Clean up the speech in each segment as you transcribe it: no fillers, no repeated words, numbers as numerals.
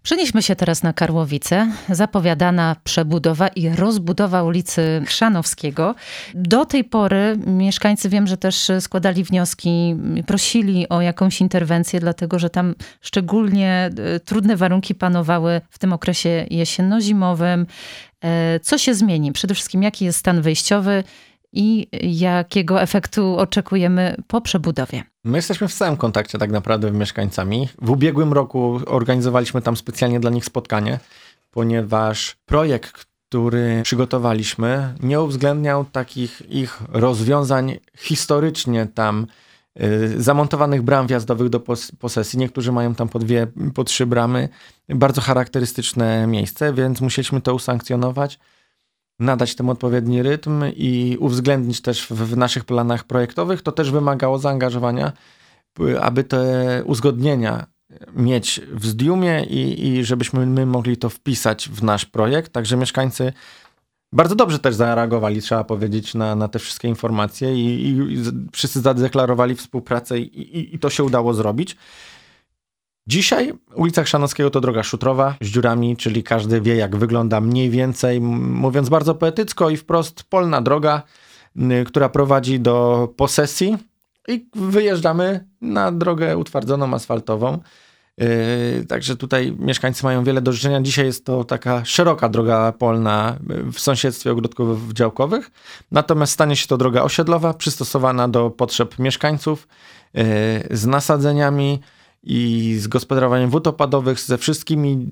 Przenieśmy się teraz na Karłowice. Zapowiadana przebudowa i rozbudowa ulicy Chrzanowskiego. Do tej pory mieszkańcy, wiem, że też składali wnioski, prosili o jakąś interwencję, dlatego że tam szczególnie trudne warunki panowały w tym okresie jesienno-zimowym. Co się zmieni? Przede wszystkim jaki jest stan wyjściowy i jakiego efektu oczekujemy po przebudowie? My jesteśmy w stałym kontakcie tak naprawdę z mieszkańcami. W ubiegłym roku organizowaliśmy tam specjalnie dla nich spotkanie, ponieważ projekt, który przygotowaliśmy, nie uwzględniał takich ich rozwiązań historycznie tam zamontowanych bram wjazdowych do posesji. Niektórzy mają tam po 3 bramy. Bardzo charakterystyczne miejsce, więc musieliśmy to usankcjonować, nadać temu odpowiedni rytm i uwzględnić też w naszych planach projektowych. To też wymagało zaangażowania, aby te uzgodnienia mieć w Zdiumie i żebyśmy my mogli to wpisać w nasz projekt. Także mieszkańcy bardzo dobrze też zareagowali, trzeba powiedzieć, na te wszystkie informacje i wszyscy zadeklarowali współpracę i to się udało zrobić. Dzisiaj ulica Chrzanowskiego to droga szutrowa z dziurami, czyli każdy wie, jak wygląda mniej więcej, mówiąc bardzo poetycko i wprost, polna droga, która prowadzi do posesji i wyjeżdżamy na drogę utwardzoną, asfaltową. Także tutaj mieszkańcy mają wiele do życzenia. Dzisiaj jest to taka szeroka droga polna w sąsiedztwie ogródków działkowych. Natomiast stanie się to droga osiedlowa, przystosowana do potrzeb mieszkańców, z nasadzeniami i z gospodarowaniem wód opadowych, ze wszystkimi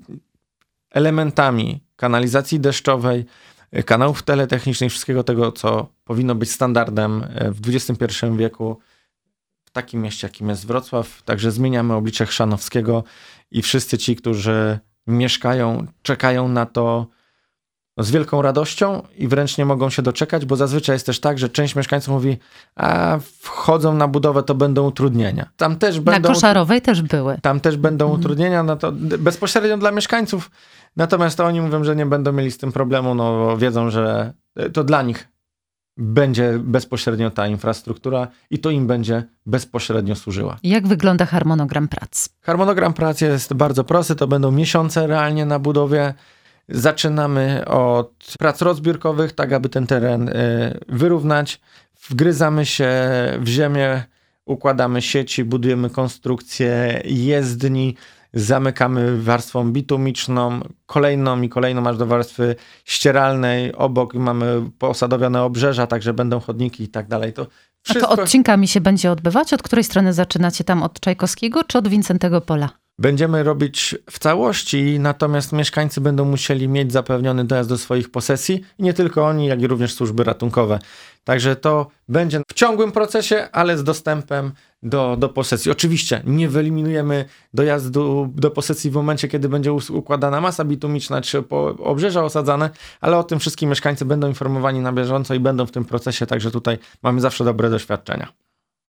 elementami kanalizacji deszczowej, kanałów teletechnicznych, wszystkiego tego, co powinno być standardem w XXI wieku w takim mieście, jakim jest Wrocław. Także zmieniamy oblicze Chrzanowskiego i wszyscy ci, którzy mieszkają, czekają na to z wielką radością i wręcz nie mogą się doczekać, bo zazwyczaj jest też tak, że część mieszkańców mówi, a wchodzą na budowę, to będą utrudnienia. Tam też będą, na Koszarowej też były. Tam też będą utrudnienia, no to bezpośrednio dla mieszkańców. Natomiast to oni mówią, że nie będą mieli z tym problemu, no bo wiedzą, że to dla nich będzie bezpośrednio ta infrastruktura i to im będzie bezpośrednio służyła. Jak wygląda harmonogram prac? Harmonogram prac jest bardzo prosty, to będą miesiące realnie na budowie. Zaczynamy od prac rozbiórkowych, tak aby ten teren wyrównać. Wgryzamy się w ziemię, układamy sieci, budujemy konstrukcję jezdni, zamykamy warstwą bitumiczną, kolejną aż do warstwy ścieralnej. Obok mamy posadowione obrzeża, także będą chodniki i tak dalej. A to odcinkami się będzie odbywać? Od której strony zaczynacie? Tam od Czajkowskiego czy od Wincentego Pola? Będziemy robić w całości, natomiast mieszkańcy będą musieli mieć zapewniony dojazd do swoich posesji i nie tylko oni, jak i również służby ratunkowe. Także to będzie w ciągłym procesie, ale z dostępem do posesji. Oczywiście nie wyeliminujemy dojazdu do posesji w momencie, kiedy będzie układana masa bitumiczna czy obrzeża osadzane, ale o tym wszystkim mieszkańcy będą informowani na bieżąco i będą w tym procesie, także tutaj mamy zawsze dobre doświadczenia.